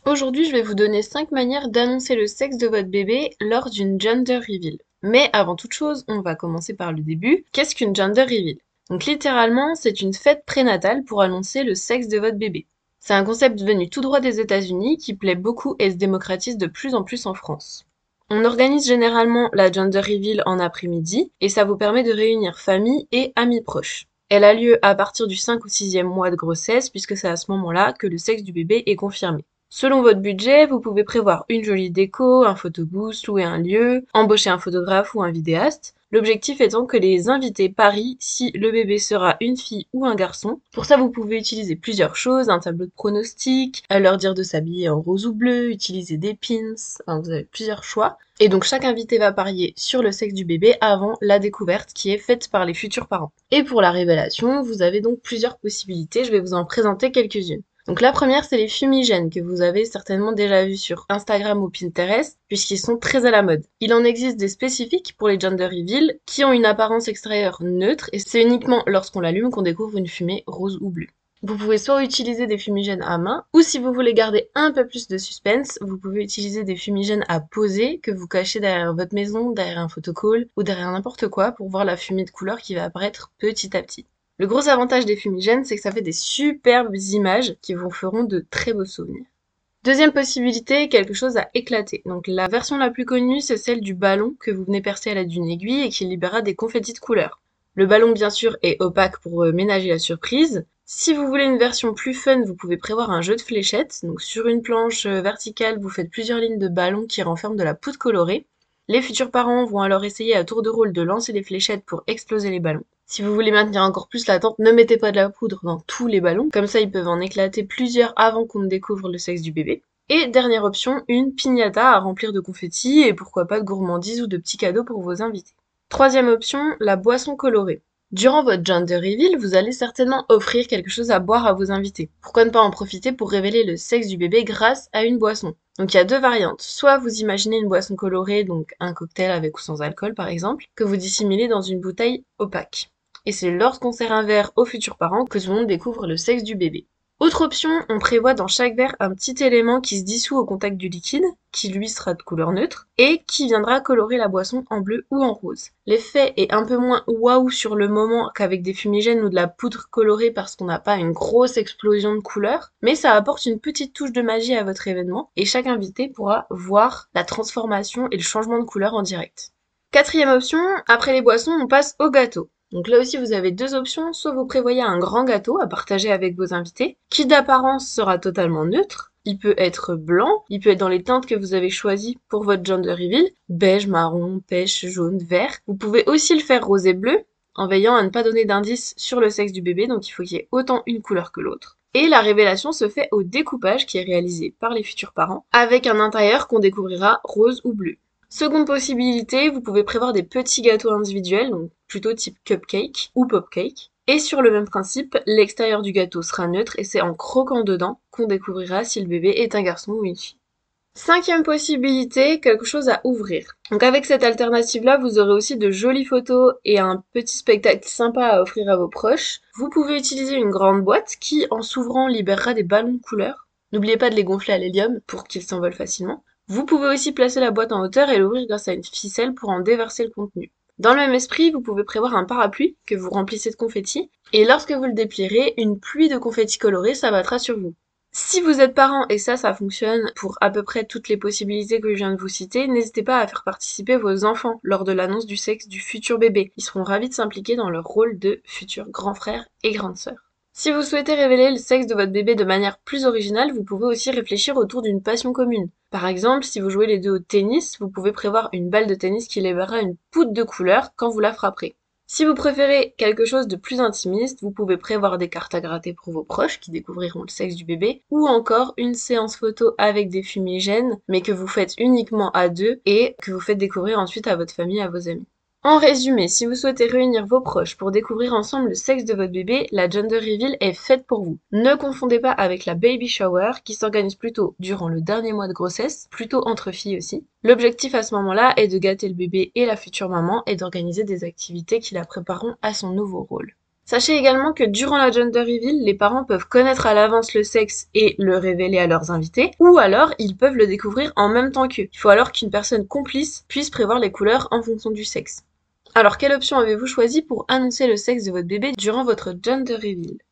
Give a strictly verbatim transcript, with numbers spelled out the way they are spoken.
Aujourd'hui, je vais vous donner cinq manières d'annoncer le sexe de votre bébé lors d'une gender reveal. Mais avant toute chose, on va commencer par le début. Qu'est-ce qu'une gender reveal? Donc littéralement, c'est une fête prénatale pour annoncer le sexe de votre bébé. C'est un concept venu tout droit des États-Unis qui plaît beaucoup et se démocratise de plus en plus en France. On organise généralement la gender reveal en après-midi et ça vous permet de réunir famille et amis proches. Elle a lieu à partir du cinq ou sixième mois de grossesse puisque c'est à ce moment-là que le sexe du bébé est confirmé. Selon votre budget, vous pouvez prévoir une jolie déco, un photobooth, louer un lieu, embaucher un photographe ou un vidéaste. L'objectif étant que les invités parient si le bébé sera une fille ou un garçon. Pour ça, vous pouvez utiliser plusieurs choses, un tableau de pronostics, leur dire de s'habiller en rose ou bleu, utiliser des pins, enfin, vous avez plusieurs choix. Et donc chaque invité va parier sur le sexe du bébé avant la découverte qui est faite par les futurs parents. Et pour la révélation, vous avez donc plusieurs possibilités, je vais vous en présenter quelques-unes. Donc la première, c'est les fumigènes que vous avez certainement déjà vus sur Instagram ou Pinterest, puisqu'ils sont très à la mode. Il en existe des spécifiques pour les gender reveal qui ont une apparence extérieure neutre et c'est uniquement lorsqu'on l'allume qu'on découvre une fumée rose ou bleue. Vous pouvez soit utiliser des fumigènes à main, ou si vous voulez garder un peu plus de suspense, vous pouvez utiliser des fumigènes à poser que vous cachez derrière votre maison, derrière un photocall ou derrière n'importe quoi pour voir la fumée de couleur qui va apparaître petit à petit. Le gros avantage des fumigènes, c'est que ça fait des superbes images qui vous feront de très beaux souvenirs. Deuxième possibilité, quelque chose à éclater. Donc la version la plus connue, c'est celle du ballon que vous venez percer à l'aide d'une aiguille et qui libérera des confettis de couleur. Le ballon, bien sûr, est opaque pour ménager la surprise. Si vous voulez une version plus fun, vous pouvez prévoir un jeu de fléchettes. Donc sur une planche verticale, vous faites plusieurs lignes de ballon qui renferment de la poudre colorée. Les futurs parents vont alors essayer à tour de rôle de lancer les fléchettes pour exploser les ballons. Si vous voulez maintenir encore plus l'attente, ne mettez pas de la poudre dans tous les ballons, comme ça ils peuvent en éclater plusieurs avant qu'on ne découvre le sexe du bébé. Et dernière option, une piñata à remplir de confettis et pourquoi pas de gourmandises ou de petits cadeaux pour vos invités. Troisième option, la boisson colorée. Durant votre gender reveal, vous allez certainement offrir quelque chose à boire à vos invités. Pourquoi ne pas en profiter pour révéler le sexe du bébé grâce à une boisson? Donc il y a deux variantes. Soit vous imaginez une boisson colorée, donc un cocktail avec ou sans alcool par exemple, que vous dissimulez dans une bouteille opaque. Et c'est lorsqu'on sert un verre aux futurs parents que tout le monde découvre le sexe du bébé. Autre option, on prévoit dans chaque verre un petit élément qui se dissout au contact du liquide, qui lui sera de couleur neutre, et qui viendra colorer la boisson en bleu ou en rose. L'effet est un peu moins waouh sur le moment qu'avec des fumigènes ou de la poudre colorée parce qu'on n'a pas une grosse explosion de couleurs, mais ça apporte une petite touche de magie à votre événement, et chaque invité pourra voir la transformation et le changement de couleur en direct. Quatrième option, après les boissons, on passe au gâteau. Donc là aussi, vous avez deux options. Soit vous prévoyez un grand gâteau à partager avec vos invités, qui d'apparence sera totalement neutre. Il peut être blanc, il peut être dans les teintes que vous avez choisies pour votre gender reveal, beige, marron, pêche, jaune, vert. Vous pouvez aussi le faire rose et bleu, en veillant à ne pas donner d'indices sur le sexe du bébé, donc il faut qu'il y ait autant une couleur que l'autre. Et la révélation se fait au découpage qui est réalisé par les futurs parents, avec un intérieur qu'on découvrira rose ou bleu. Seconde possibilité, vous pouvez prévoir des petits gâteaux individuels, donc plutôt type cupcake ou popcake. Et sur le même principe, l'extérieur du gâteau sera neutre et c'est en croquant dedans qu'on découvrira si le bébé est un garçon ou une fille. Cinquième possibilité, quelque chose à ouvrir. Donc avec cette alternative-là, vous aurez aussi de jolies photos et un petit spectacle sympa à offrir à vos proches. Vous pouvez utiliser une grande boîte qui, en s'ouvrant, libérera des ballons de couleur. N'oubliez pas de les gonfler à l'hélium pour qu'ils s'envolent facilement. Vous pouvez aussi placer la boîte en hauteur et l'ouvrir grâce à une ficelle pour en déverser le contenu. Dans le même esprit, vous pouvez prévoir un parapluie que vous remplissez de confettis, et lorsque vous le déplierez, une pluie de confettis colorés s'abattra sur vous. Si vous êtes parent, et ça, ça fonctionne pour à peu près toutes les possibilités que je viens de vous citer, n'hésitez pas à faire participer vos enfants lors de l'annonce du sexe du futur bébé. Ils seront ravis de s'impliquer dans leur rôle de futurs grands frères et grandes sœurs. Si vous souhaitez révéler le sexe de votre bébé de manière plus originale, vous pouvez aussi réfléchir autour d'une passion commune. Par exemple, si vous jouez les deux au tennis, vous pouvez prévoir une balle de tennis qui libérera une poudre de couleur quand vous la frapperez. Si vous préférez quelque chose de plus intimiste, vous pouvez prévoir des cartes à gratter pour vos proches qui découvriront le sexe du bébé, ou encore une séance photo avec des fumigènes, mais que vous faites uniquement à deux et que vous faites découvrir ensuite à votre famille, à vos amis. En résumé, si vous souhaitez réunir vos proches pour découvrir ensemble le sexe de votre bébé, la gender reveal est faite pour vous. Ne confondez pas avec la baby shower qui s'organise plutôt durant le dernier mois de grossesse, plutôt entre filles aussi. L'objectif à ce moment-là est de gâter le bébé et la future maman et d'organiser des activités qui la prépareront à son nouveau rôle. Sachez également que durant la gender reveal, les parents peuvent connaître à l'avance le sexe et le révéler à leurs invités, ou alors ils peuvent le découvrir en même temps qu'eux. Il faut alors qu'une personne complice puisse prévoir les couleurs en fonction du sexe. Alors, quelle option avez-vous choisi pour annoncer le sexe de votre bébé durant votre gender reveal?